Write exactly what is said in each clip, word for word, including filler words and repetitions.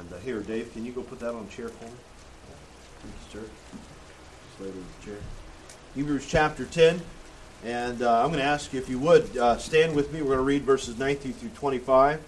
And uh, here, Dave, can you go put that on a chair for me? Thank you, sir. Just lay it in the chair. Hebrews chapter ten. And uh, I'm going to ask you if you would uh, stand with me. We're going to read verses nineteen through twenty-five.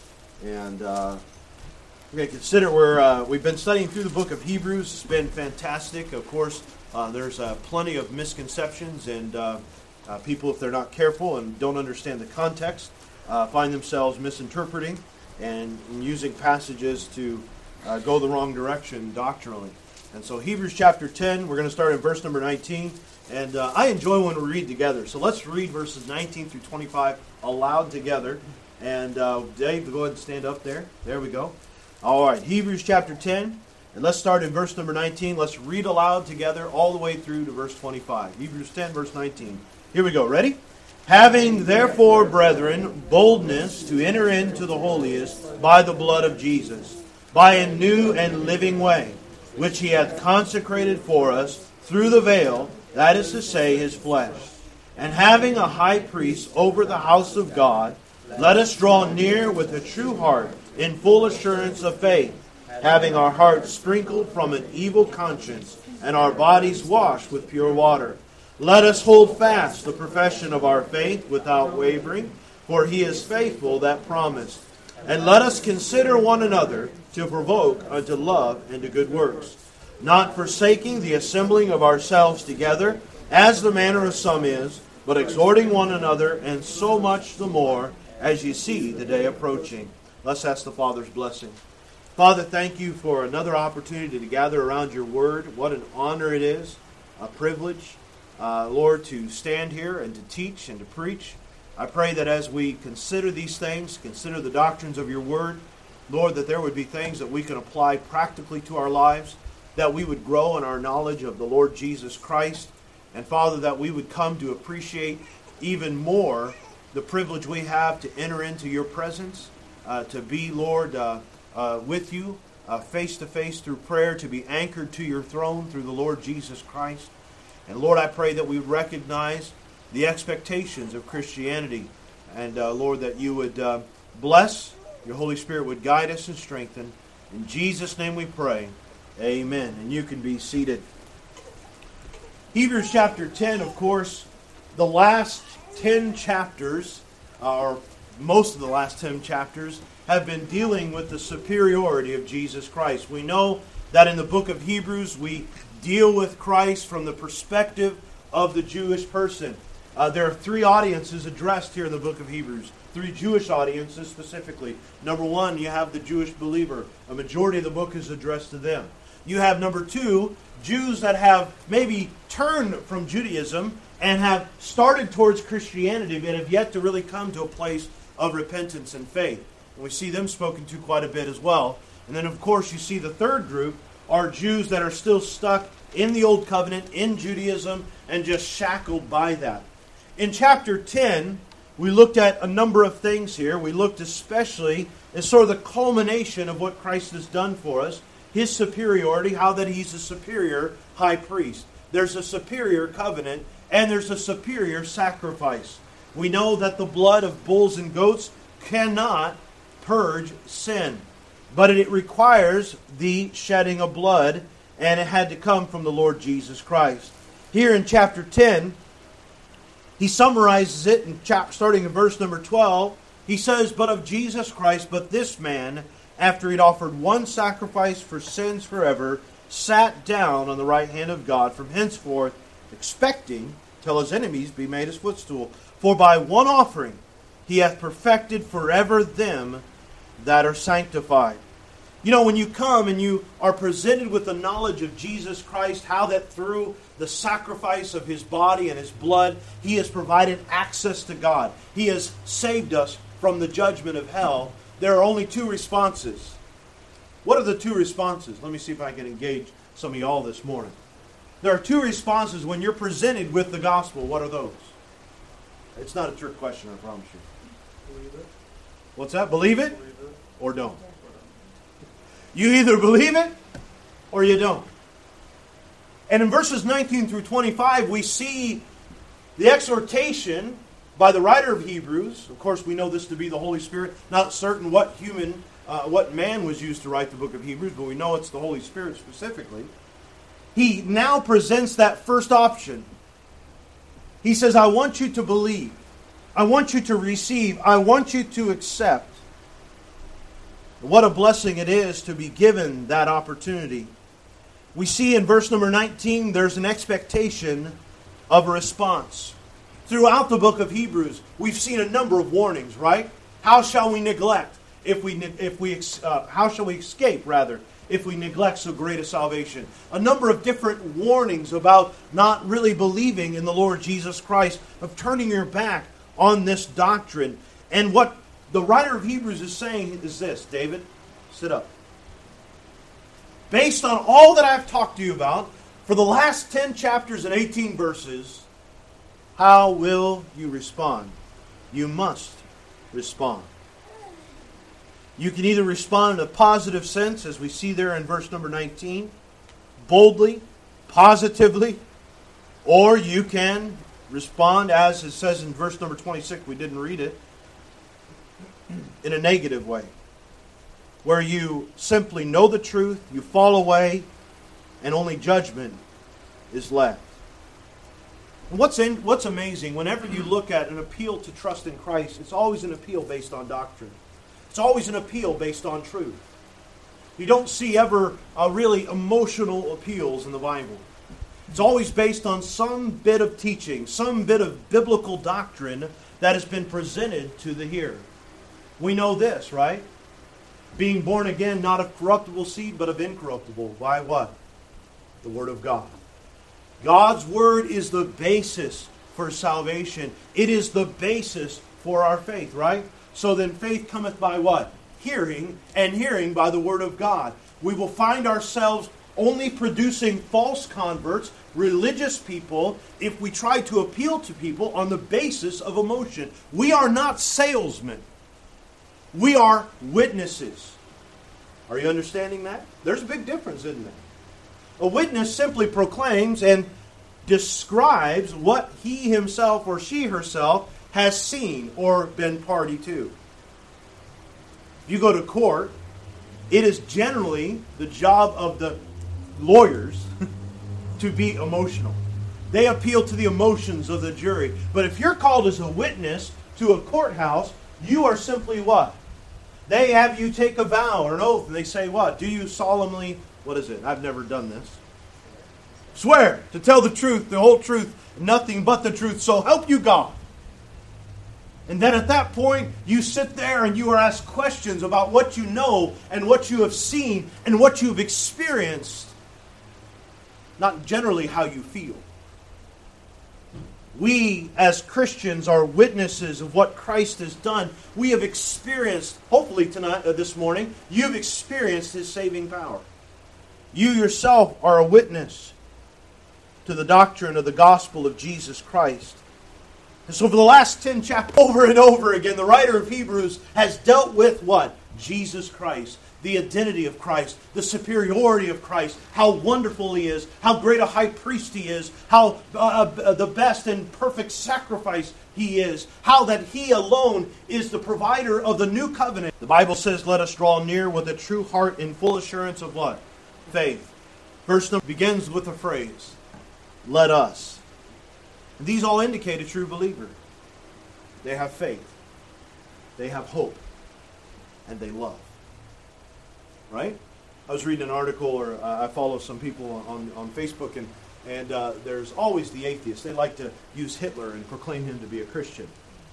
And uh, we're going to consider where uh, we've been studying through the book of Hebrews. It's been fantastic. Of course, uh, there's uh, plenty of misconceptions, and uh, uh, people, if they're not careful and don't understand the context, uh, find themselves misinterpreting and using passages to uh, go the wrong direction doctrinally. And so Hebrews chapter ten, we're going to start in verse number nineteen. And uh, I enjoy when we read together. So let's read verses nineteen through twenty-five aloud together. And uh, Dave, go ahead and stand up there. There we go. All right, Hebrews chapter ten. And let's start in verse number nineteen. Let's read aloud together all the way through to verse twenty-five. Hebrews ten, verse nineteen. Here we go. Ready? Having therefore, brethren, boldness to enter into the holiest by the blood of Jesus, by a new and living way, which he hath consecrated for us through the veil, that is to say, his flesh. And having a high priest over the house of God, let us draw near with a true heart, in full assurance of faith, having our hearts sprinkled from an evil conscience, and our bodies washed with pure water. Let us hold fast the profession of our faith without wavering, for he is faithful that promised. And let us consider one another to provoke unto love and to good works, not forsaking the assembling of ourselves together, as the manner of some is, but exhorting one another, and so much the more as ye see the day approaching. Let's ask the Father's blessing. Father, thank you for another opportunity to gather around your word. What an honor it is, a privilege, uh, Lord, to stand here and to teach and to preach. I pray that as we consider these things, consider the doctrines of your word, Lord, that there would be things that we can apply practically to our lives, that we would grow in our knowledge of the Lord Jesus Christ, and Father, that we would come to appreciate even more the privilege we have to enter into your presence, uh, to be, Lord, uh, uh, with you, uh, face to face through prayer, to be anchored to your throne through the Lord Jesus Christ. And Lord, I pray that we recognize the expectations of Christianity, and uh, Lord, that you would uh, bless, your Holy Spirit would guide us and strengthen. In Jesus' name we pray. Amen. And you can be seated. Hebrews chapter ten, of course, the last ten chapters, or most of the last ten chapters, have been dealing with the superiority of Jesus Christ. We know that in the book of Hebrews, we deal with Christ from the perspective of the Jewish person. Uh, there are three audiences addressed here in the book of Hebrews. Three Jewish audiences specifically. Number one, you have the Jewish believer. A majority of the book is addressed to them. You have, number two, Jews that have maybe turned from Judaism and have started towards Christianity, but have yet to really come to a place of repentance and faith. And we see them spoken to quite a bit as well. And then, of course, you see the third group are Jews that are still stuck in the Old Covenant, in Judaism, and just shackled by that. In chapter ten, we looked at a number of things here. We looked especially at sort of the culmination of what Christ has done for us, his superiority, how that he's a superior high priest. There's a superior covenant, and there's a superior sacrifice. We know that the blood of bulls and goats cannot purge sin, but it requires the shedding of blood, and it had to come from the Lord Jesus Christ. Here in chapter ten, he summarizes it in chap- starting in verse number twelve. He says, "But of Jesus Christ, but this man, after he'd offered one sacrifice for sins forever, sat down on the right hand of God from henceforth, expecting till his enemies be made his footstool. For by one offering he hath perfected forever them that are sanctified." You know, when you come and you are presented with the knowledge of Jesus Christ, how that through the sacrifice of his body and his blood, he has provided access to God. He has saved us from the judgment of hell. There are only two responses. What are the two responses? Let me see if I can engage some of y'all this morning. There are two responses when you're presented with the gospel. What are those? It's not a trick question, I promise you. Believe it. What's that? Believe it, Believe it. or don't. You either believe it or you don't. And in verses nineteen through twenty-five, we see the exhortation by the writer of Hebrews. Of course, we know this to be the Holy Spirit. Not certain what human uh, what man was used to write the book of Hebrews, but we know it's the Holy Spirit specifically. He now presents that first option. He says, I want you to believe. I want you to receive. I want you to accept. What a blessing it is to be given that opportunity. We see in verse number nineteen, there's an expectation of a response. Throughout the book of Hebrews, we've seen a number of warnings, right? How shall we neglect? If we, if we, uh, how shall we escape, rather, if we neglect so great a salvation? A number of different warnings about not really believing in the Lord Jesus Christ, of turning your back on this doctrine. And what the writer of Hebrews is saying is this, David, sit up. Based on all that I've talked to you about, for the last ten chapters and eighteen verses, how will you respond? You must respond. You can either respond in a positive sense, as we see there in verse number nineteen, boldly, positively, or you can respond, as it says in verse number twenty-six, we didn't read it, in a negative way, where you simply know the truth, you fall away, and only judgment is left. What's in, what's amazing, whenever you look at an appeal to trust in Christ, it's always an appeal based on doctrine. It's always an appeal based on truth. You don't see ever uh, really emotional appeals in the Bible. It's always based on some bit of teaching, some bit of biblical doctrine that has been presented to the hearer. We know this, right? Being born again, not of corruptible seed, but of incorruptible. By what? The Word of God. God's Word is the basis for salvation. It is the basis for our faith, right? So then faith cometh by what? Hearing, and hearing by the Word of God. We will find ourselves only producing false converts, religious people, if we try to appeal to people on the basis of emotion. We are not salesmen. We are witnesses. Are you understanding that? There's a big difference, isn't there? A witness simply proclaims and describes what he himself or she herself has seen or been party to. If you go to court, it is generally the job of the lawyers to be emotional. They appeal to the emotions of the jury. But if you're called as a witness to a courthouse, you are simply what? They have you take a vow or an oath, and they say what? Do you solemnly, what is it? I've never done this. Swear to tell the truth, the whole truth, nothing but the truth, so help you God. And then at that point, you sit there and you are asked questions about what you know and what you have seen and what you have experienced. Not generally how you feel. We, as Christians, are witnesses of what Christ has done. We have experienced, hopefully tonight, uh, this morning, you've experienced His saving power. You yourself are a witness to the doctrine of the gospel of Jesus Christ. And so for the last ten chapters, over and over again, the writer of Hebrews has dealt with what? Jesus Christ. The identity of Christ, the superiority of Christ, how wonderful He is, how great a high priest He is, how uh, the best and perfect sacrifice He is, how that He alone is the provider of the new covenant. The Bible says, let us draw near with a true heart in full assurance of what? Faith. Verse number begins with the phrase, let us. These all indicate a true believer. They have faith, they have hope, and they love. Right? I was reading an article, or uh, I follow some people on, on Facebook, and, and uh, there's always the atheists. They like to use Hitler and proclaim him to be a Christian.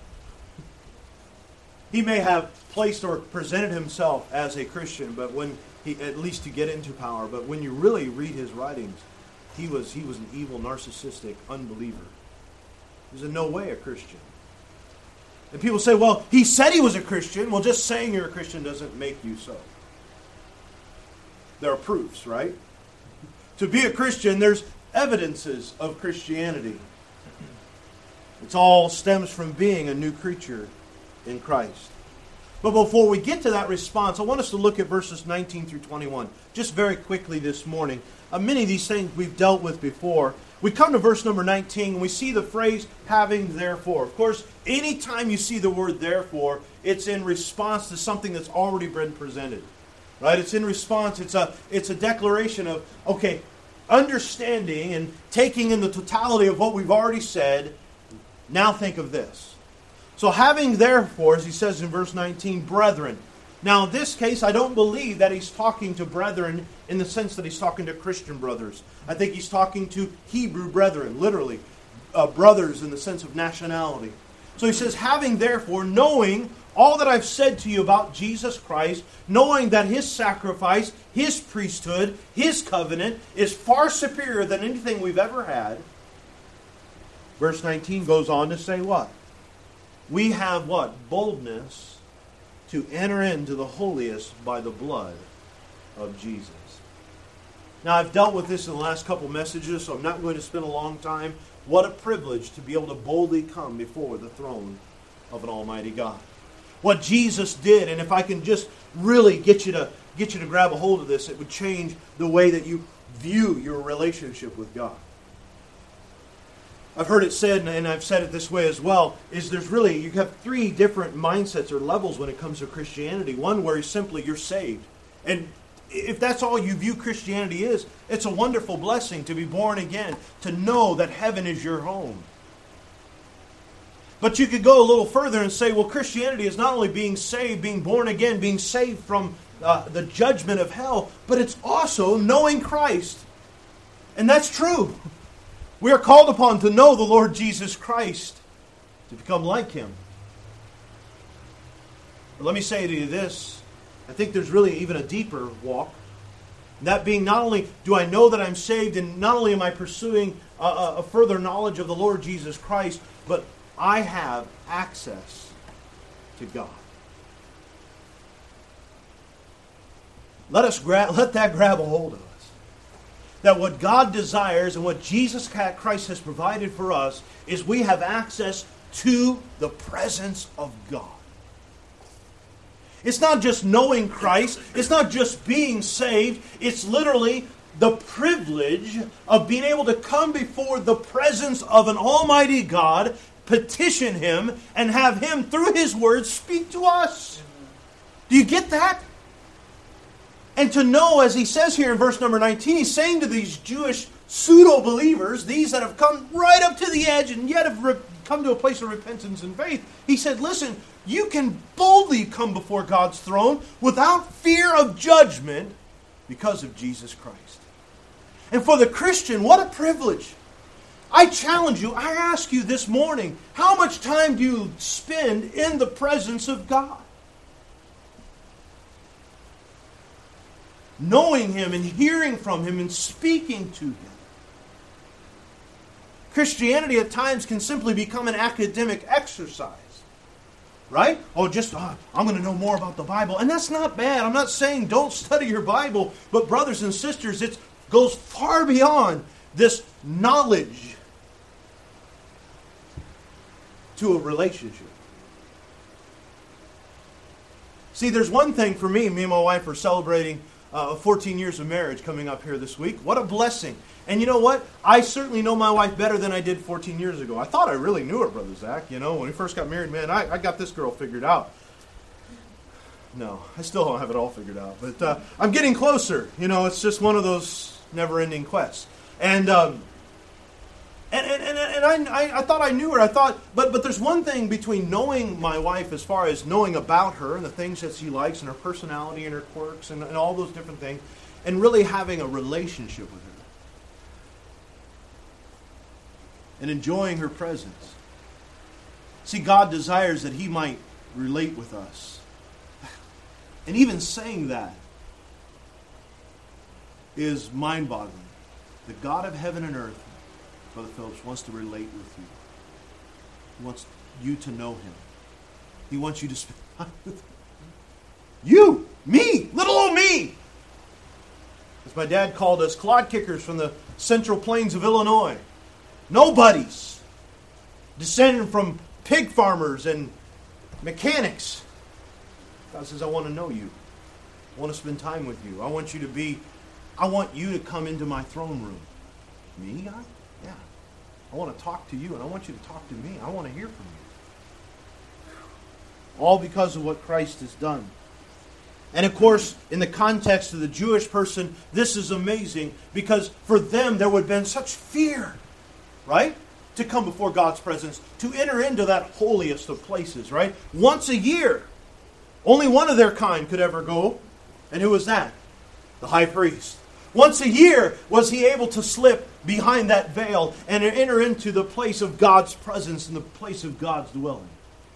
He may have placed or presented himself as a Christian, but when he, at least to get into power, but when you really read his writings, he was, he was an evil, narcissistic unbeliever. He was in no way a Christian. And people say, well, he said he was a Christian. Well, just saying you're a Christian doesn't make you so. There are proofs, right? To be a Christian, there's evidences of Christianity. It all stems from being a new creature in Christ. But before we get to that response, I want us to look at verses nineteen through twenty-one. Just very quickly this morning. Uh, many of these things we've dealt with before. We come to verse number nineteen, and we see the phrase, having therefore. Of course, anytime you see the word therefore, it's in response to something that's already been presented. Right? It's in response. It's a, it's a declaration of, okay, understanding and taking in the totality of what we've already said, now think of this. So having therefore, as he says in verse nineteen, brethren. Now in this case, I don't believe that he's talking to brethren in the sense that he's talking to Christian brothers. I think he's talking to Hebrew brethren, literally. Uh, brothers in the sense of nationality. So he says, having therefore, knowing all that I've said to you about Jesus Christ, knowing that His sacrifice, His priesthood, His covenant is far superior than anything we've ever had. Verse nineteen goes on to say what? We have what? Boldness to enter into the holiest by the blood of Jesus. Now, I've dealt with this in the last couple messages, so I'm not going to spend a long time. What a privilege to be able to boldly come before the throne of an almighty God. What Jesus did, and if I can just really get you to get you to grab a hold of this, it would change the way that you view your relationship with God. I've heard it said, and I've said it this way as well, is there's really, you have three different mindsets or levels when it comes to Christianity. One where simply you're saved. And if that's all you view Christianity is, it's a wonderful blessing to be born again, to know that heaven is your home. But you could go a little further and say, well, Christianity is not only being saved, being born again, being saved from uh, the judgment of hell, but it's also knowing Christ. And that's true. We are called upon to know the Lord Jesus Christ, to become like Him. But let me say to you this. I think there's really even a deeper walk. That being, not only do I know that I'm saved, and not only am I pursuing a, a further knowledge of the Lord Jesus Christ, but I have access to God. Let us gra- let that grab a hold of us. That what God desires and what Jesus Christ has provided for us is we have access to the presence of God. It's not just knowing Christ. It's not just being saved. It's literally the privilege of being able to come before the presence of an almighty God, petition Him, and have Him, through His Word, speak to us. Do you get that? And to know, as he says here in verse number nineteen, he's saying to these Jewish pseudo-believers, these that have come right up to the edge and yet have re- come to a place of repentance and faith, he said, listen, you can boldly come before God's throne without fear of judgment because of Jesus Christ. And for the Christian, what a privilege. I challenge you, I ask you this morning, how much time do you spend in the presence of God? Knowing Him and hearing from Him and speaking to Him. Christianity at times can simply become an academic exercise. Right? Oh, just, oh, I'm going to know more about the Bible. And that's not bad. I'm not saying don't study your Bible. But brothers and sisters, it goes far beyond this knowledge to a relationship. See, there's one thing for me. Me and my wife are celebrating Uh, fourteen years of marriage coming up here this week. What a blessing. And you know what? I certainly know my wife better than I did fourteen years ago. I thought I really knew her, Brother Zach. You know, when we first got married, man, I, I got this girl figured out. No, I still don't have it all figured out. But uh, I'm getting closer. You know, it's just one of those never-ending quests. And um, and, and, and, and I, I, I thought I knew her. I thought, but but there's one thing between knowing my wife as far as knowing about her and the things that she likes and her personality and her quirks and, and all those different things, and really having a relationship with her. And enjoying her presence. See, God desires that He might relate with us. And even saying that is mind-boggling. The God of heaven and earth, Brother Phillips, wants to relate with you. He wants you to know Him. He wants you to spend time with Him. You! Me! Little old me! As my dad called us, clod kickers from the central plains of Illinois. Nobodies. Descended from pig farmers and mechanics. God says, I want to know you. I want to spend time with you. I want you to be, I want you to come into my throne room. Me, God? Yeah. I want to talk to you, and I want you to talk to me. I want to hear from you. All because of what Christ has done. And of course, in the context of the Jewish person, this is amazing because for them there would have been such fear, right? To come before God's presence, to enter into that holiest of places, right? Once a year. Only one of their kind could ever go. And who was that? The high priest. Once a year was he able to slip behind that veil and enter into the place of God's presence and the place of God's dwelling.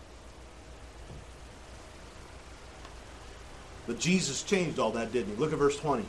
But Jesus changed all that, didn't he? Look at verse twenty.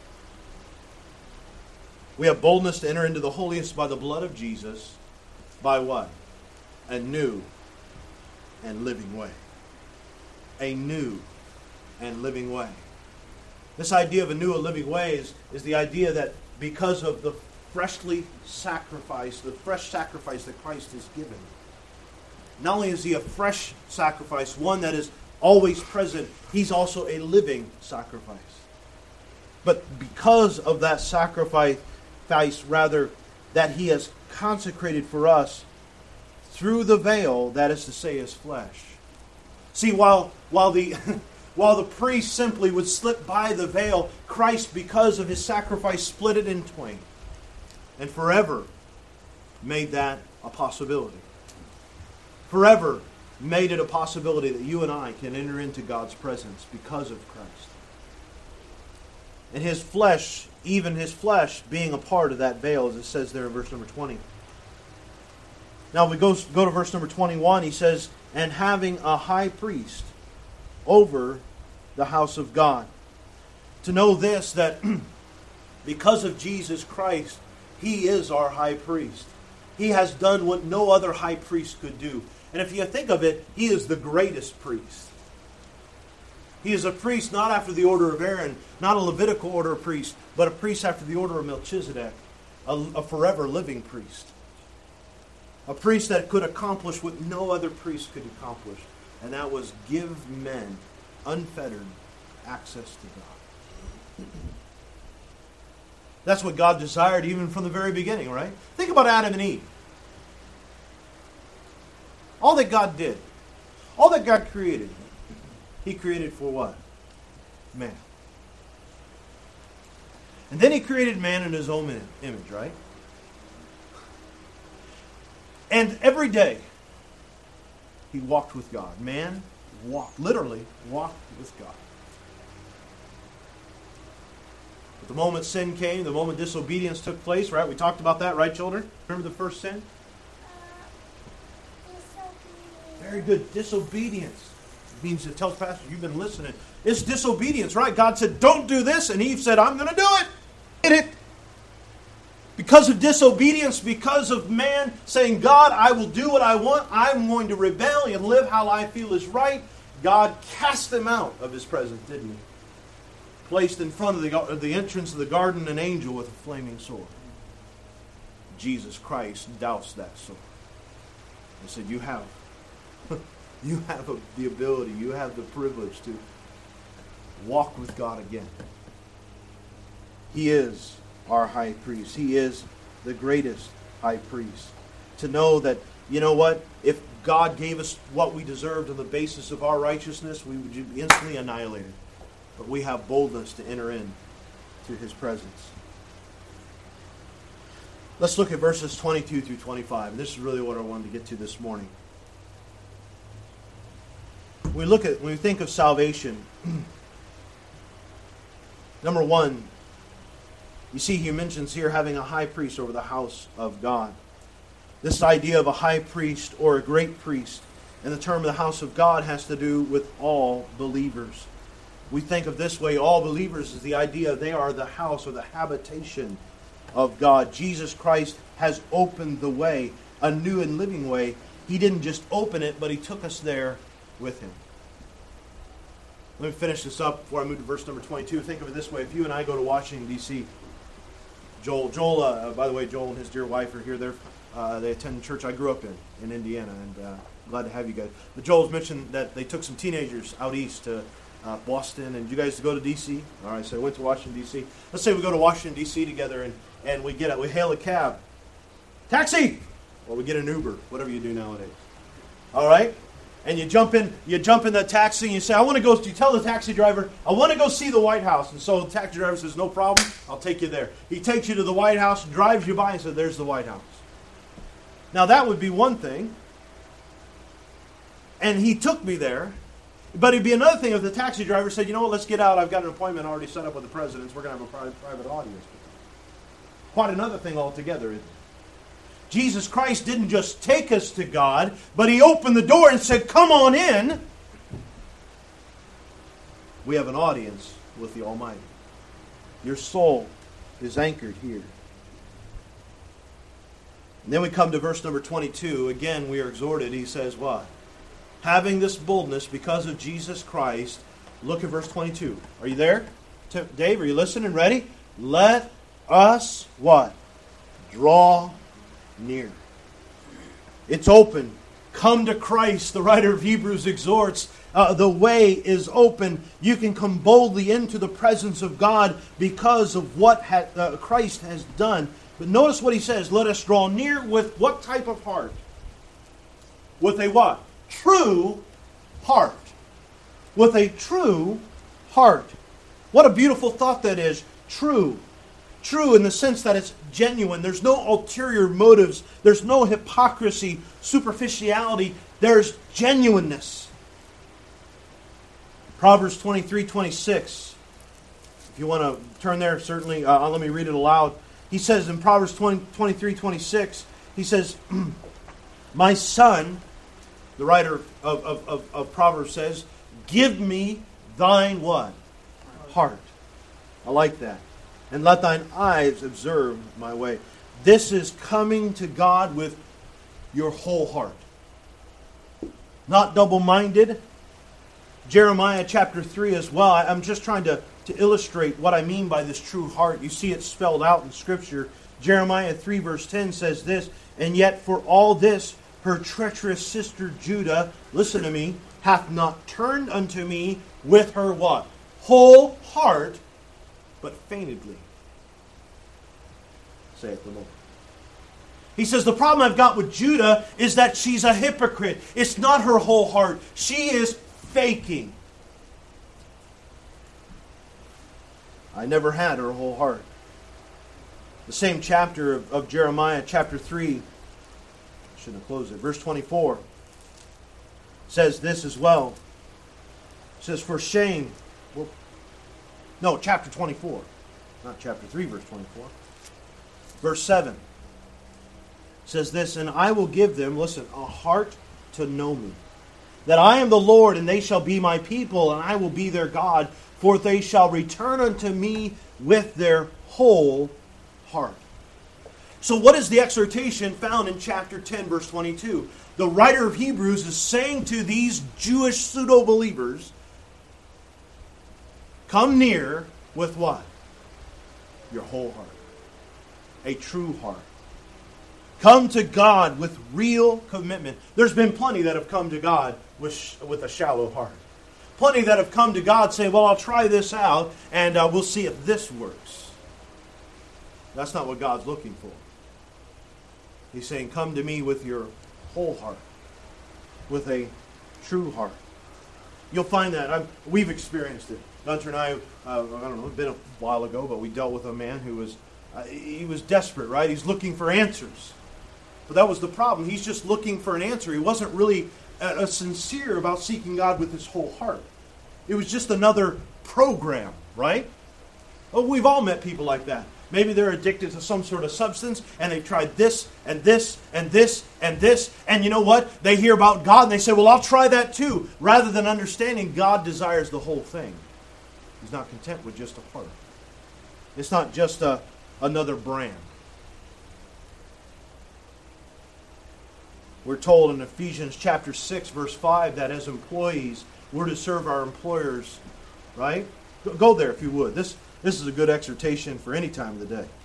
We have boldness to enter into the holiest by the blood of Jesus. By what? A new and living way. A new and living way. This idea of a new and living way is, is the idea that because of the freshly sacrifice, the fresh sacrifice that Christ has given, not only is he a fresh sacrifice, one that is always present, he's also a living sacrifice. But because of that sacrifice, rather, that he has consecrated for us through the veil, that is to say, his flesh. See, while while the while the priest simply would slip by the veil, Christ, because of his sacrifice, split it in twain, and forever made that a possibility. Forever made it a possibility that you and I can enter into God's presence because of Christ. And his flesh, even his flesh, being a part of that veil, as it says there in verse number twenty. Now we go, go to verse number twenty-one. He says, and having a high priest over the house of God. To know this, that because of Jesus Christ, he is our high priest. He has done what no other high priest could do. And if you think of it, he is the greatest priest. He is a priest not after the order of Aaron, not a Levitical order of priest, but a priest after the order of Melchizedek, a, a forever living priest. A priest that could accomplish what no other priest could accomplish, and that was give men unfettered access to God. That's what God desired even from the very beginning, right? Think about Adam and Eve. All that God did, all that God created, he created for what? Man. And then he created man in his own image, right? And every day, he walked with God. Man walked, literally walked with God. But the moment sin came, the moment disobedience took place, right? We talked about that, right, children? Remember the first sin? Very good. Disobedience. It means it tells Pastor, you've been listening. It's disobedience, right? God said, don't do this. And Eve said, I'm going to do it. Did it. Because of disobedience, because of man saying, God, I will do what I want. I'm going to rebel and live how I feel is right. God cast them out of his presence, didn't he? Placed in front of the, the entrance of the garden an angel with a flaming sword. Jesus Christ doused that sword. He said, you have You have a, the ability, you have the privilege to walk with God again. He is our high priest. He is the greatest high priest. To know that, you know what, if God gave us what we deserved on the basis of our righteousness, we would be instantly annihilated. But we have boldness to enter in to his presence. Let's look at verses twenty-two through twenty-five. And this is really what I wanted to get to this morning. When we look at, when we think of salvation, number one, you see he mentions here having a high priest over the house of God. This idea of a high priest or a great priest, and the term of the house of God has to do with all believers. We think of this way, all believers is the idea they are the house or the habitation of God. Jesus Christ has opened the way, a new and living way. He didn't just open it, but he took us there with him. Let me finish this up before I move to verse number twenty-two. Think of it this way. If you and I go to Washington, D C, Joel, Joel, uh, by the way, Joel and his dear wife are here. They're, uh, they attend the church I grew up in, in Indiana, and uh, glad to have you guys. But Joel's mentioned that they took some teenagers out east to uh, Boston, and you guys go to D C? All right, so I went to Washington, D C. Let's say we go to Washington, D C together, and, and we get a, we hail a cab. Taxi! Or we get an Uber, whatever you do nowadays. All right? And you jump in, you jump in the taxi, and you say, I want to go, you tell the taxi driver, I want to go see the White House. And so the taxi driver says, no problem, I'll take you there. He takes you to the White House, drives you by, and says, there's the White House. Now that would be one thing. And he took me there. But it'd be another thing if the taxi driver said, you know what, let's get out, I've got an appointment already set up with the presidents, we're going to have a private, private audience. Quite another thing altogether, isn't it? Jesus Christ didn't just take us to God, but He opened the door and said, come on in. We have an audience with the Almighty. Your soul is anchored here. And then we come to verse number twenty-two. Again, we are exhorted. He says what? Having this boldness because of Jesus Christ. Look at verse twenty-two. Are you there? Dave, are you listening? Ready? Let us what? Draw near. It's open. Come to Christ. The writer of Hebrews exhorts. Uh, the way is open. You can come boldly into the presence of God because of what ha- uh, Christ has done. But notice what he says. Let us draw near with what type of heart? With a what? True heart. With a true heart. What a beautiful thought that is. True. True in the sense that it's genuine. There's no ulterior motives. There's no hypocrisy, superficiality. There's genuineness. Proverbs twenty-three twenty-six. If you want to turn there, certainly, uh, let me read it aloud. He says in Proverbs twenty-three twenty-six, he says, my son, the writer of, of, of, of Proverbs says, give me thine what? Heart. I like that. And let thine eyes observe my way. This is coming to God with your whole heart. Not double-minded. Jeremiah chapter three as well. I'm just trying to, to illustrate what I mean by this true heart. You see it spelled out in Scripture. Jeremiah three verse ten says this, and yet for all this her treacherous sister Judah, listen to me, hath not turned unto me with her what? Whole heart, but feignedly, saith the Lord. He says, the problem I've got with Judah is that she's a hypocrite. It's not her whole heart. She is faking. I never had her whole heart. The same chapter of, of Jeremiah, chapter three, I shouldn't have closed it, verse twenty-four, says this as well. It says, for shame, well, no, chapter twenty-four, not chapter three, verse twenty-four. Verse seven says this, and I will give them, listen, a heart to know me, that I am the Lord, and they shall be my people, and I will be their God, for they shall return unto me with their whole heart. So what is the exhortation found in chapter ten, verse twenty-two? The writer of Hebrews is saying to these Jewish pseudo-believers, come near with what? Your whole heart. A true heart. Come to God with real commitment. There's been plenty that have come to God with, with a shallow heart. Plenty that have come to God saying, well, I'll try this out and uh, we'll see if this works. That's not what God's looking for. He's saying, come to me with your whole heart. With a true heart. You'll find that. I'm, we've experienced it. Gunter and I, uh, I don't know, it's been a while ago, but we dealt with a man who was, uh, he was desperate, right? He's looking for answers. But that was the problem. He's just looking for an answer. He wasn't really uh, sincere about seeking God with his whole heart. It was just another program, right? Oh, we've all met people like that. Maybe they're addicted to some sort of substance, and they've tried this, and this, and this, and this, and you know what? They hear about God, and they say, well, I'll try that too, rather than understanding God desires the whole thing. He's not content with just a part. It's not just a, another brand. We're told in Ephesians chapter six, verse five, that as employees, we're to serve our employers, right? Go there if you would. This, this is a good exhortation for any time of the day.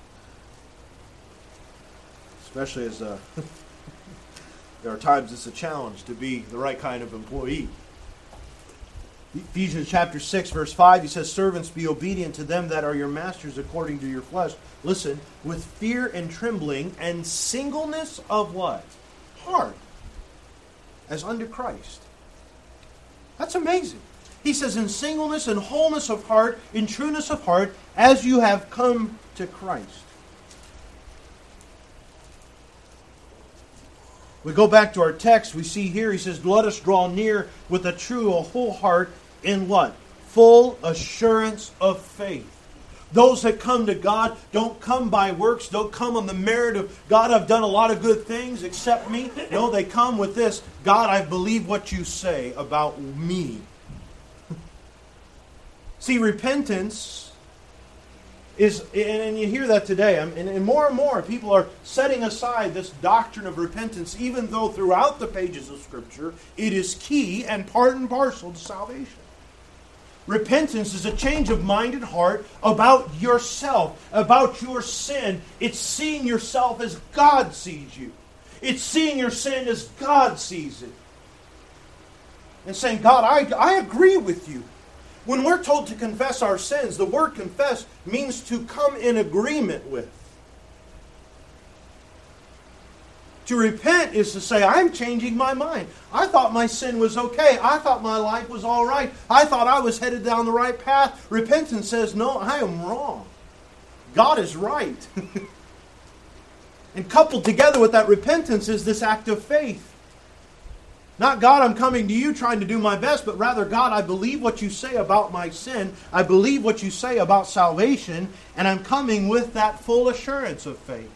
Especially as uh, there are times it's a challenge to be the right kind of employee. Ephesians chapter six, verse five, he says, servants, be obedient to them that are your masters according to your flesh. Listen, with fear and trembling and singleness of what? Heart. As unto Christ. That's amazing. He says, in singleness and wholeness of heart, in trueness of heart, as you have come to Christ. We go back to our text, we see here, he says, let us draw near with a true, a whole heart, in what? Full assurance of faith. Those that come to God don't come by works, don't come on the merit of, God, I've done a lot of good things, accept me. No, they come with this, God, I believe what you say about me. See, repentance is, and you hear that today, and more and more people are setting aside this doctrine of repentance, even though throughout the pages of Scripture it is key and part and parcel to salvation. Repentance is a change of mind and heart about yourself, about your sin. It's seeing yourself as God sees you. It's seeing your sin as God sees it. And saying, God, I, I agree with you. When we're told to confess our sins, the word confess means to come in agreement with. To repent is to say, I'm changing my mind. I thought my sin was okay. I thought my life was all right. I thought I was headed down the right path. Repentance says, no, I am wrong. God is right. And coupled together with that repentance is this act of faith. Not, God, I'm coming to you trying to do my best, but rather, God, I believe what you say about my sin. I believe what you say about salvation, and I'm coming with that full assurance of faith.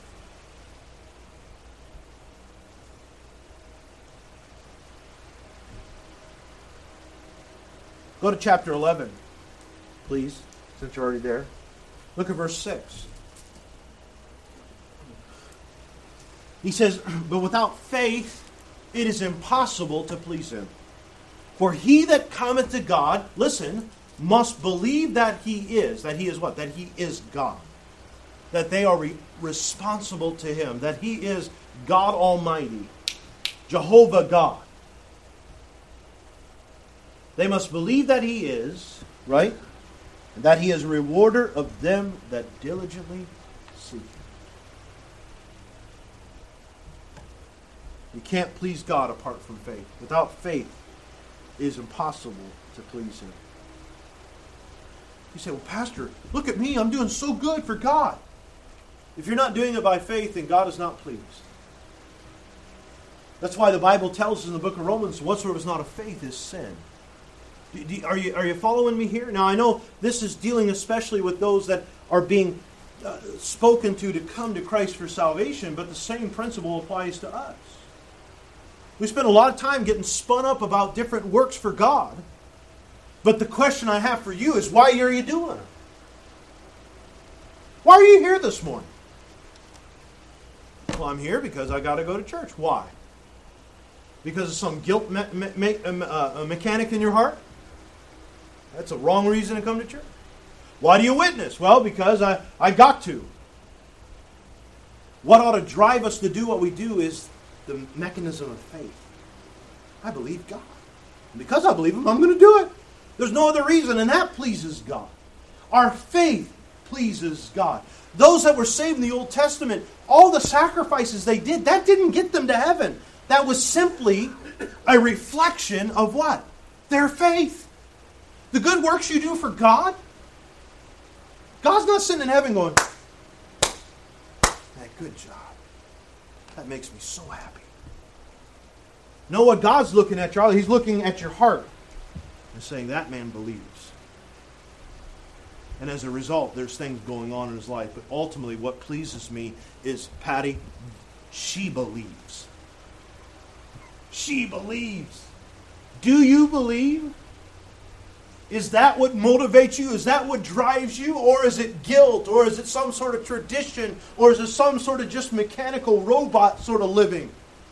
Go to chapter eleven, please, since you're already there. Look at verse six. He says, but without faith it is impossible to please Him. For he that cometh to God, listen, must believe that He is. That He is what? That He is God. That they are re- responsible to Him. That He is God Almighty. Jehovah God. They must believe that He is, right? And that He is a rewarder of them that diligently seek Him. You can't please God apart from faith. Without faith, it is impossible to please Him. You say, well, Pastor, look at me. I'm doing so good for God. If you're not doing it by faith, then God is not pleased. That's why the Bible tells us in the book of Romans, whatsoever is not of faith is sin. Are you, are you following me here? Now, I know this is dealing especially with those that are being uh, spoken to to come to Christ for salvation, but the same principle applies to us. We spend a lot of time getting spun up about different works for God, but the question I have for you is, why are you doing it? Why are you here this morning? Well, I'm here because I got to go to church. Why? Because of some guilt me- me- me- uh, a mechanic in your heart? That's a wrong reason to come to church. Why do you witness? Well, because I, I got to. What ought to drive us to do what we do is the mechanism of faith. I believe God. And because I believe Him, I'm going to do it. There's no other reason, and that pleases God. Our faith pleases God. Those that were saved in the Old Testament, all the sacrifices they did, that didn't get them to heaven. That was simply a reflection of what? Their faith. The good works you do for God, God's not sitting in heaven going, that good job. That makes me so happy. Know what God's looking at, Charlie? He's looking at your heart and saying, that man believes. And as a result, there's things going on in his life. But ultimately, what pleases me is, Patty, she believes. She believes. Do you believe? Is that what motivates you? Is that what drives you? Or is it guilt? Or is it some sort of tradition? Or is it some sort of just mechanical robot sort of living?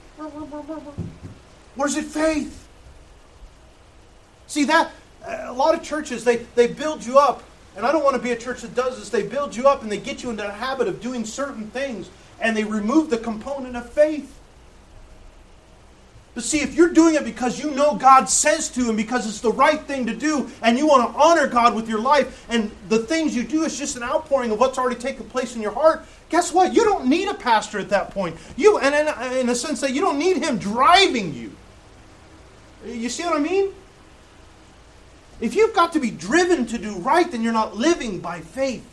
Or is it faith? See, that a lot of churches, they, they build you up. And I don't want to be a church that does this. They build you up and they get you into a habit of doing certain things. And they remove the component of faith. But see, if you're doing it because you know God says to and because it's the right thing to do and you want to honor God with your life and the things you do is just an outpouring of what's already taken place in your heart, guess what? You don't need a pastor at that point. You, and in, in a sense that you don't need him driving you. You see what I mean? If you've got to be driven to do right, then you're not living by faith.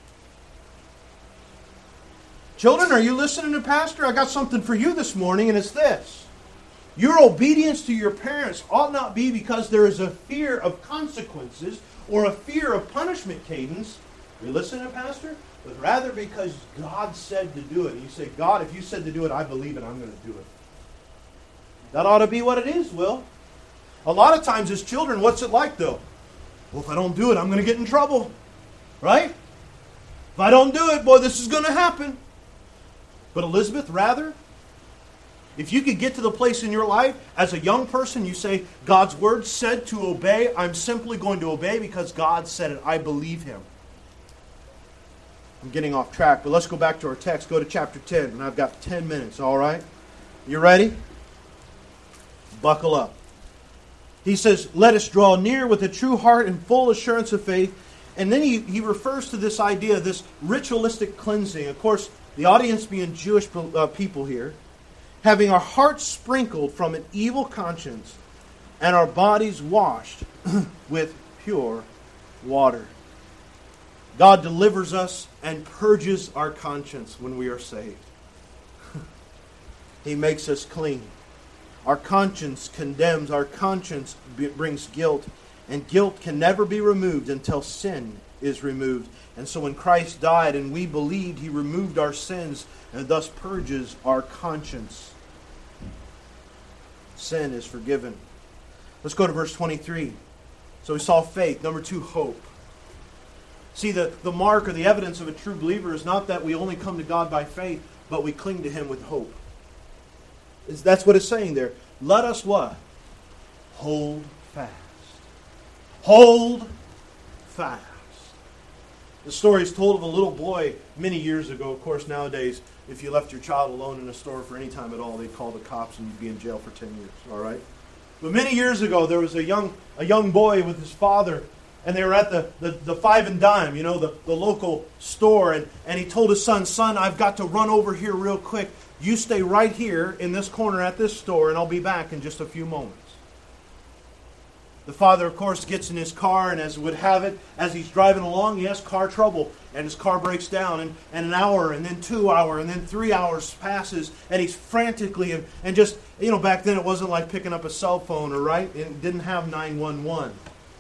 Children, are you listening to Pastor? I got something for you this morning, and it's this. Your obedience to your parents ought not be because there is a fear of consequences or a fear of punishment, Cadence. You're listening to Pastor? But rather because God said to do it. And you say, God, if you said to do it, I believe it, I'm going to do it. That ought to be what it is, Will. A lot of times as children, what's it like, though? Well, if I don't do it, I'm going to get in trouble. Right? If I don't do it, boy, this is going to happen. But Elizabeth, rather, if you could get to the place in your life, as a young person, you say, God's word said to obey, I'm simply going to obey because God said it. I believe him. I'm getting off track, but let's go back to our text. Go to chapter ten, and I've got ten minutes, all right? You ready? Buckle up. He says, let us draw near with a true heart and full assurance of faith. And then he, he refers to this idea, this ritualistic cleansing. Of course, the audience being Jewish uh, people here. Having our hearts sprinkled from an evil conscience and our bodies washed with pure water. God delivers us and purges our conscience when we are saved. He makes us clean. Our conscience condemns. Our conscience brings guilt. And guilt can never be removed until sin is removed. And so when Christ died and we believed, he removed our sins and thus purges our conscience. Sin is forgiven. Let's go to verse twenty-three. So we saw faith. Number two, hope. See, the, the mark or the evidence of a true believer is not that we only come to God by faith, but we cling to him with hope. That's what it's saying there. Let us what? Hold fast. Hold fast. The story is told of a little boy many years ago. Of course, nowadays, if you left your child alone in a store for any time at all, they'd call the cops and you'd be in jail for ten years. All right? But many years ago, there was a young a young boy with his father, and they were at the, the, the Five and Dime, you know, the, the local store, and, and he told his son, son, I've got to run over here real quick. You stay right here in this corner at this store, and I'll be back in just a few moments. The father, of course, gets in his car, and as would have it, as he's driving along, he has car trouble, and his car breaks down, and, and an hour, and then two hours, and then three hours passes, and he's frantically, and, and just, you know, back then it wasn't like picking up a cell phone, or right? It didn't have nine one one.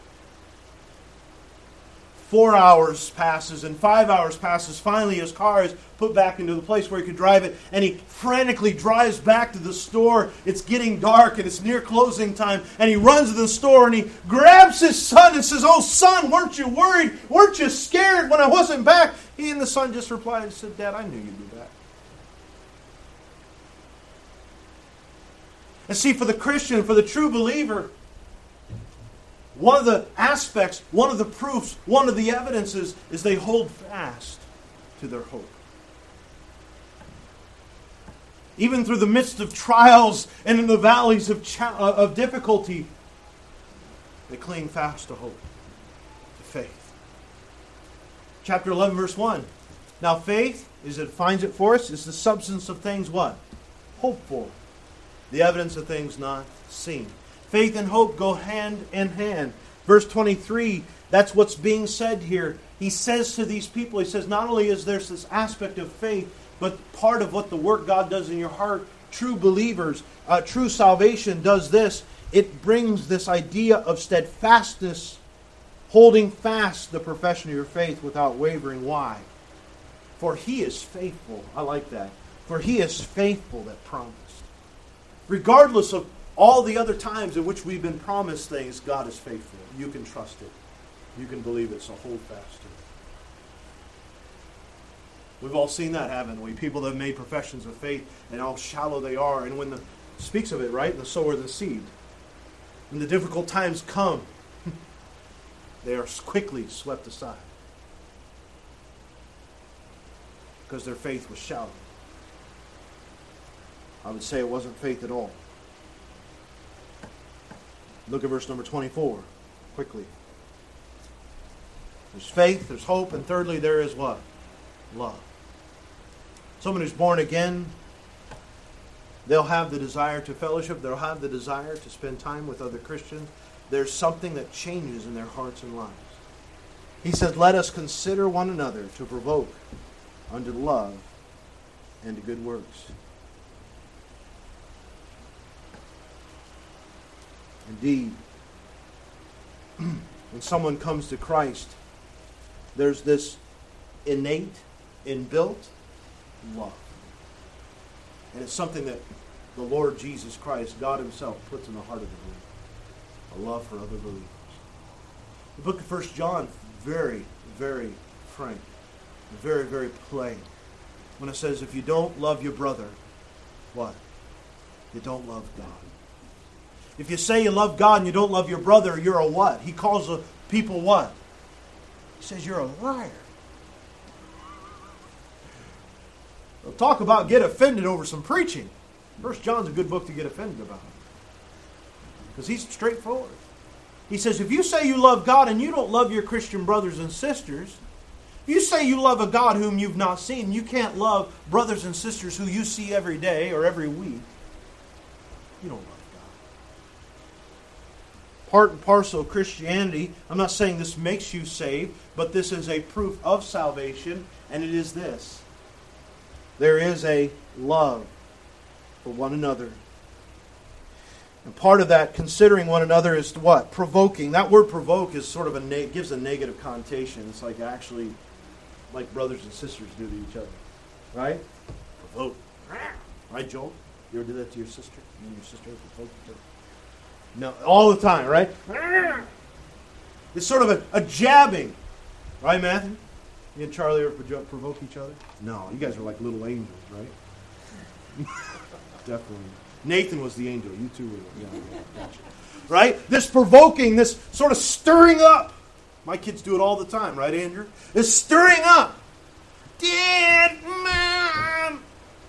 Four hours passes, and five hours passes. Finally, his car is put back into the place where he could drive it, and he frantically drives back to the store. It's getting dark, and it's near closing time, and he runs to the store, and he grabs his son and says, oh, son, weren't you worried? Weren't you scared when I wasn't back? He and the son just replied and said, Dad, I knew you'd be back. And see, for the Christian, for the true believer, one of the aspects, one of the proofs, one of the evidences is they hold fast to their hope. Even through the midst of trials and in the valleys of, cha- of difficulty, they cling fast to hope, to faith. Chapter eleven, verse one. Now faith, as it finds it for us, is the substance of things what? Hoped for. The evidence of things not seen. Faith and hope go hand in hand. Verse twenty-three, that's what's being said here. He says to these people, he says, not only is there this aspect of faith, but part of what the work God does in your heart, true believers, uh, true salvation does this. It brings this idea of steadfastness, holding fast the profession of your faith without wavering. Why? For he is faithful. I like that. For he is faithful that promised. Regardless of all the other times in which we've been promised things, God is faithful. You can trust it. You can believe it, so hold fast to it. We've all seen that, haven't we? People that have made professions of faith and how shallow they are. And when the speaks of it, right? The sower of the seed. When the difficult times come, they are quickly swept aside. Because their faith was shallow. I would say it wasn't faith at all. Look at verse number twenty-four, quickly. There's faith, there's hope, and thirdly, there is what? Love. Someone who's born again, they'll have the desire to fellowship, they'll have the desire to spend time with other Christians. There's something that changes in their hearts and lives. He says, let us consider one another to provoke unto love and to good works. Indeed, when someone comes to Christ, there's this innate, inbuilt love. And it's something that the Lord Jesus Christ, God Himself, puts in the heart of the believer. A love for other believers. The book of First John, very, very frank. Very, very plain. When it says, if you don't love your brother, what? You don't love God. If you say you love God and you don't love your brother, you're a what? He calls the people what? He says you're a liar. They'll talk about get offended over some preaching. First John's a good book to get offended about. Because he's straightforward. He says, if you say you love God and you don't love your Christian brothers and sisters, if you say you love a God whom you've not seen, you can't love brothers and sisters who you see every day or every week, you don't love God. Part and parcel of Christianity, I'm not saying this makes you saved, but this is a proof of salvation, and it is this. There is a love for one another. And part of that, considering one another, is what? Provoking. That word provoke is sort of a ne- gives a negative connotation. It's like actually like brothers and sisters do to each other. Right? Provoke. Right, Joel? You ever did that to your sister? You and your sister provoke each other? No, all the time, right? It's sort of a, a jabbing. Right, Matthew? You and Charlie ever provoke each other? No, you guys are like little angels, right? Definitely. Nathan was the angel. You two were. Yeah, yeah, gotcha. Right? This provoking, this sort of stirring up. My kids do it all the time, right, Andrew? This stirring up. Dad, Mom.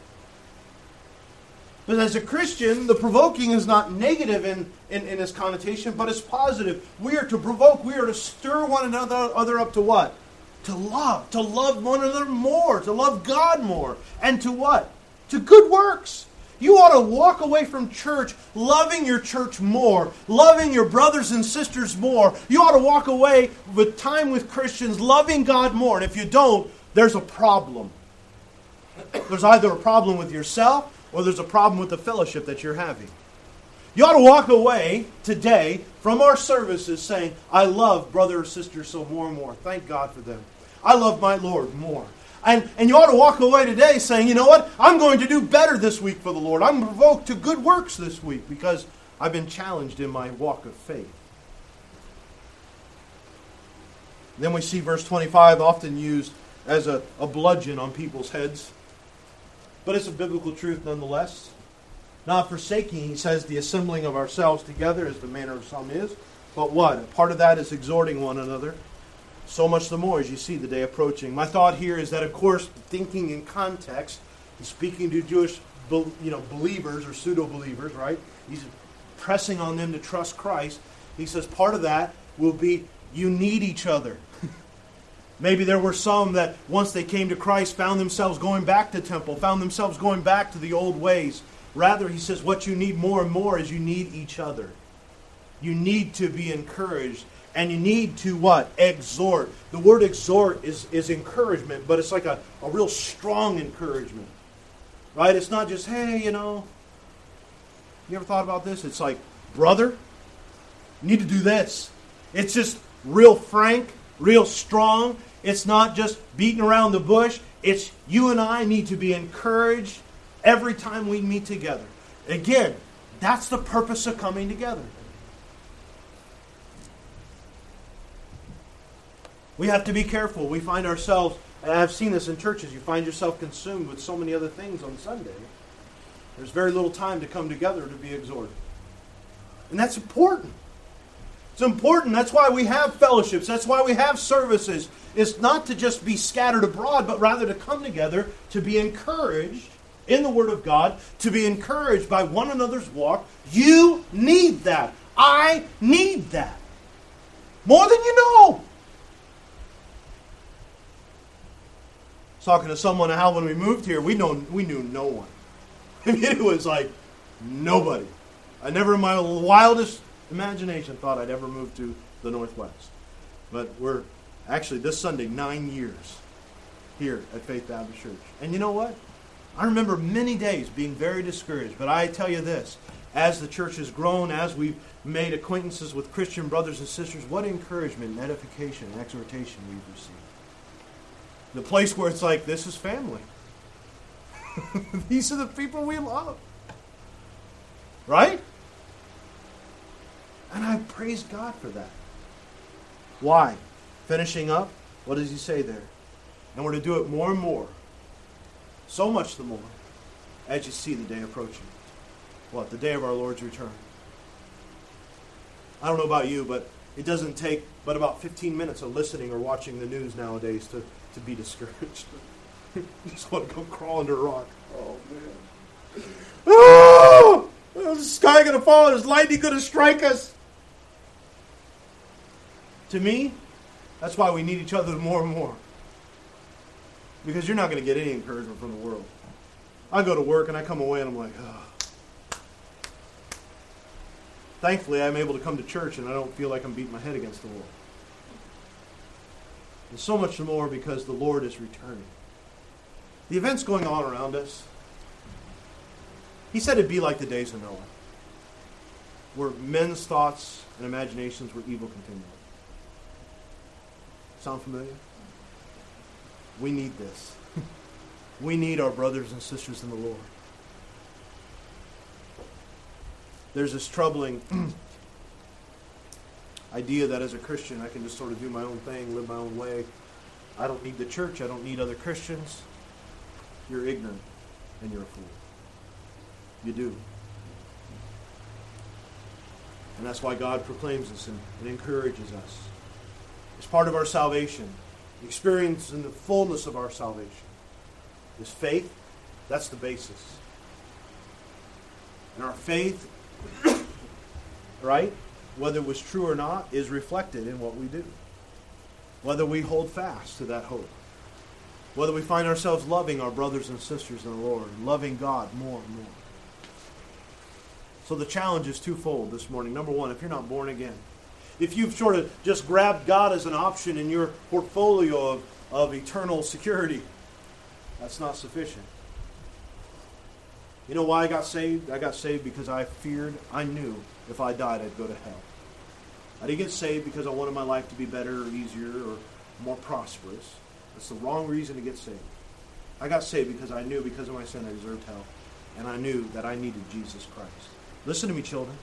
But as a Christian, the provoking is not negative in, in, in its connotation, but it's positive. We are to provoke. We are to stir one another other up to what? To love. To love one another more. To love God more. And to what? To good works. You ought to walk away from church loving your church more, loving your brothers and sisters more. You ought to walk away with time with Christians, loving God more. And if you don't, there's a problem. There's either a problem with yourself or there's a problem with the fellowship that you're having. You ought to walk away today from our services saying, I love brother or sister so more and more. Thank God for them. I love my Lord more. And, and you ought to walk away today saying, you know what? I'm going to do better this week for the Lord. I'm provoked to good works this week because I've been challenged in my walk of faith. Then we see verse twenty-five often used as a, a bludgeon on people's heads. But it's a biblical truth nonetheless. Not forsaking, he says, the assembling of ourselves together as the manner of some is. But what? A part of that is exhorting one another. So much the more as you see the day approaching. My thought here is that, of course, thinking in context, and speaking to Jewish you know, believers or pseudo-believers, right? He's pressing on them to trust Christ. He says part of that will be you need each other. Maybe there were some that once they came to Christ found themselves going back to temple, found themselves going back to the old ways. Rather, he says what you need more and more is you need each other. You need to be encouraged. And you need to what? Exhort. The word exhort is, is encouragement, but it's like a, a real strong encouragement. Right? It's not just, hey, you know, you ever thought about this? It's like, brother, you need to do this. It's just real frank, real strong. It's not just beating around the bush. It's you and I need to be encouraged every time we meet together. Again, that's the purpose of coming together. We have to be careful. We find ourselves, and I've seen this in churches, you find yourself consumed with so many other things on Sunday. There's very little time to come together to be exhorted. And that's important. It's important. That's why we have fellowships. That's why we have services. It's not to just be scattered abroad, but rather to come together to be encouraged in the Word of God, to be encouraged by one another's walk. You need that. I need that. More than you know. I was talking to someone how when we moved here, we know we knew no one. I mean, it was like nobody. I never in my wildest imagination thought I'd ever move to the Northwest. But we're actually this Sunday nine years here at Faith Baptist Church. And you know what? I remember many days being very discouraged. But I tell you this, as the church has grown, as we've made acquaintances with Christian brothers and sisters, what encouragement and edification and exhortation we've received. The place where it's like, this is family. These are the people we love. Right? And I praise God for that. Why? Finishing up, what does he say there? And we're to do it more and more. So much the more as you see the day approaching. What? The day of our Lord's return. I don't know about you, but it doesn't take but about fifteen minutes of listening or watching the news nowadays to, to be discouraged. You just want to go crawl under a rock. Oh, man. Oh! Is the sky going to fall? Is lightning going to strike us? To me, that's why we need each other more and more. Because you're not going to get any encouragement from the world. I go to work and I come away and I'm like, oh. Thankfully, I'm able to come to church and I don't feel like I'm beating my head against the wall. And so much more because the Lord is returning. The events going on around us, he said it'd be like the days of Noah, where men's thoughts and imaginations were evil continually. Sound familiar? We need this. We need our brothers and sisters in the Lord. There's this troubling idea that as a Christian I can just sort of do my own thing, live my own way. I don't need the church. I don't need other Christians. You're ignorant and you're a fool. You do. And that's why God proclaims us and, and encourages us. It's part of our salvation. Experience in the fullness of our salvation is faith. That's the basis. And our faith, right, whether it was true or not, is reflected in what we do. Whether we hold fast to that hope. Whether we find ourselves loving our brothers and sisters in the Lord, loving God more and more. So the challenge is twofold this morning. Number one, if you're not born again, if you've sort of just grabbed God as an option in your portfolio of, of eternal security, that's not sufficient. You know why I got saved? I got saved because I feared, I knew if I died I'd go to hell. I didn't get saved because I wanted my life to be better or easier or more prosperous. That's the wrong reason to get saved. I got saved because I knew because of my sin I deserved hell. And I knew that I needed Jesus Christ. Listen to me, children.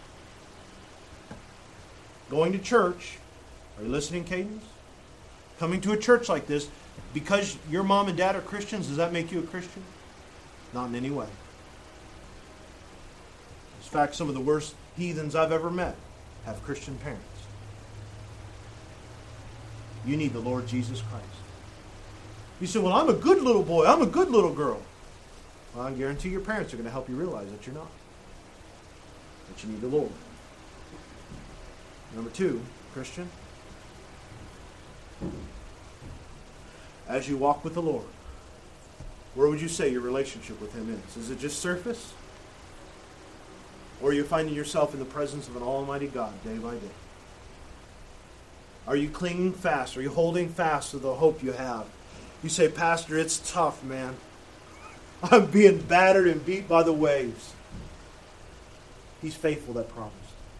Going to church, are you listening, Cadence? Coming to a church like this, because your mom and dad are Christians, does that make you a Christian? Not in any way. In fact, some of the worst heathens I've ever met have Christian parents. You need the Lord Jesus Christ. You say, well, I'm a good little boy. I'm a good little girl. Well, I guarantee your parents are going to help you realize that you're not. That you need the Lord. Number two, Christian, as you walk with the Lord, where would you say your relationship with Him is? Is it just surface? Or are you finding yourself in the presence of an almighty God day by day? Are you clinging fast? Are you holding fast to the hope you have? You say, Pastor, it's tough, man. I'm being battered and beat by the waves. He's faithful that promised.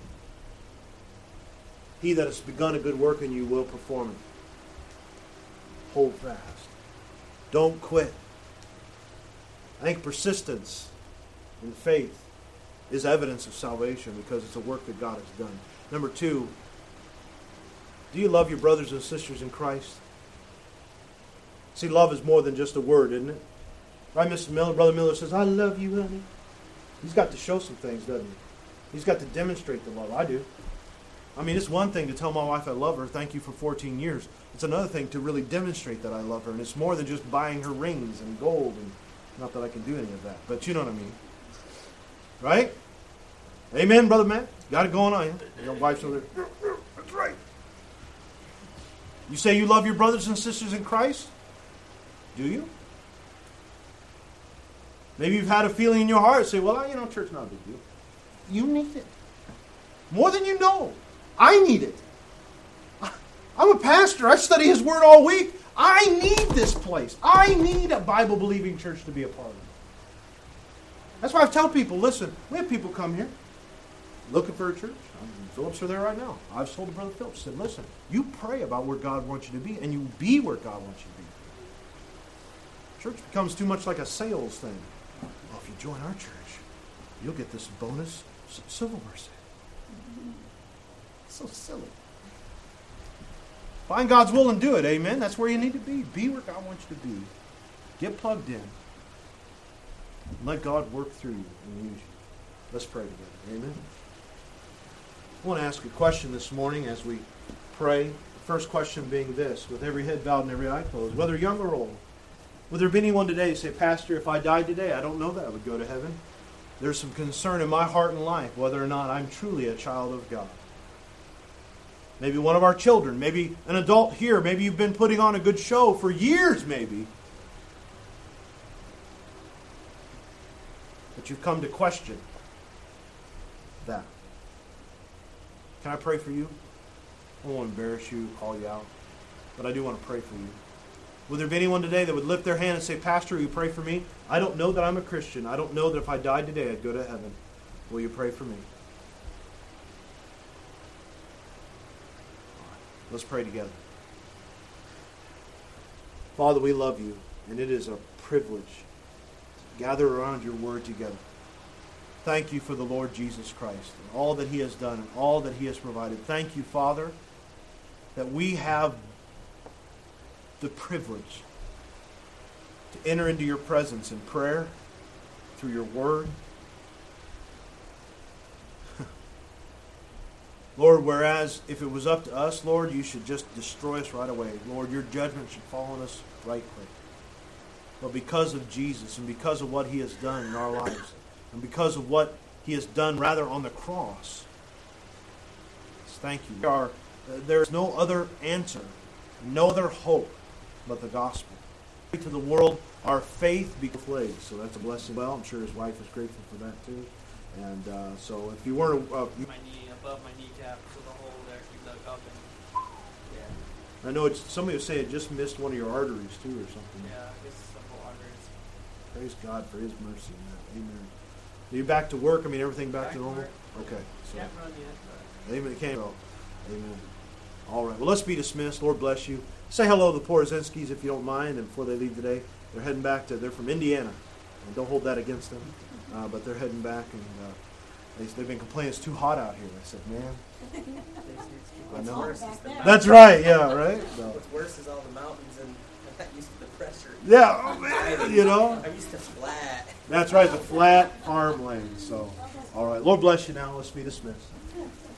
He that has begun a good work in you will perform it. Hold fast. Don't quit. I think persistence in faith is evidence of salvation because it's a work that God has done. Number two, do you love your brothers and sisters in Christ? See, love is more than just a word, isn't it? Right, Mister Miller? Brother Miller says, I love you, honey. He's got to show some things, doesn't he? He's got to demonstrate the love. I do. I mean, it's one thing to tell my wife I love her, thank you for fourteen years. It's another thing to really demonstrate that I love her. And it's more than just buying her rings and gold. And not that I can do any of that, but you know what I mean. Right? Amen, Brother Matt? Got it going on, yeah? Your wife's over there. That's right. You say you love your brothers and sisters in Christ? Do you? Maybe you've had a feeling in your heart, say, well, you know, church not a big deal. You need it. More than you know. I need it. I'm a pastor. I study His Word all week. I need this place. I need a Bible-believing church to be a part of. That's why I tell people, listen, we have people come here looking for a church. Phillips are there right now. I've told Brother Phillips, said, listen, you pray about where God wants you to be, and you be where God wants you to be. Church becomes too much like a sales thing. Well, if you join our church, you'll get this bonus silverware set. So silly. Find God's will and do it, amen? That's where you need to be. Be where God wants you to be. Get plugged in. Let God work through you and use you. Let's pray together, amen? I want to ask a question this morning as we pray. The first question being this, with every head bowed and every eye closed, whether young or old, would there be anyone today who say, Pastor, if I died today, I don't know that I would go to heaven. There's some concern in my heart and life whether or not I'm truly a child of God. Maybe one of our children, maybe an adult here, maybe you've been putting on a good show for years maybe. But you've come to question that. Can I pray for you? I don't want to embarrass you, call you out, but I do want to pray for you. Would there be anyone today that would lift their hand and say, Pastor, will you pray for me? I don't know that I'm a Christian. I don't know that if I died today I'd go to heaven. Will you pray for me? Let's pray together. Father, we love you, and it is a privilege to gather around your word together. Thank you for the Lord Jesus Christ and all that He has done and all that He has provided. Thank you, Father, that we have the privilege to enter into your presence in prayer through your word. Lord, whereas if it was up to us, Lord, you should just destroy us right away. Lord, your judgment should fall on us right quick. But because of Jesus and because of what He has done in our lives and because of what He has done rather on the cross, thank you. There, are, there is no other answer, no other hope but the gospel. To the world, our faith becomes, so that's a blessing. Well, I'm sure his wife is grateful for that too. And uh, so if you weren't... Uh, my knee above my kneecap, so the hole actually dug up. And, yeah. I know it's, somebody was saying it just missed one of your arteries too or something. Yeah, I guess it's the whole arteries. Praise God for His mercy in that. Amen. Are you back to work? I mean, everything back, back to normal? To okay. So. Can't run yet. But. Amen. Can't go. Amen. All right. Well, let's be dismissed. Lord bless you. Say hello to the Porozinskis if you don't mind. And before they leave today, they're heading back to, they're from Indiana. And don't hold that against them. Uh, but they're heading back, and uh, they, they've been complaining it's too hot out here. I said, man. I know. That's right. Yeah, right? So. What's worse is all the mountains, and I'm not used to the pressure. Yeah. Oh, man. You know. I'm used to flat. That's right. The flat farmland. So, all right. Lord bless you now. Let's be dismissed.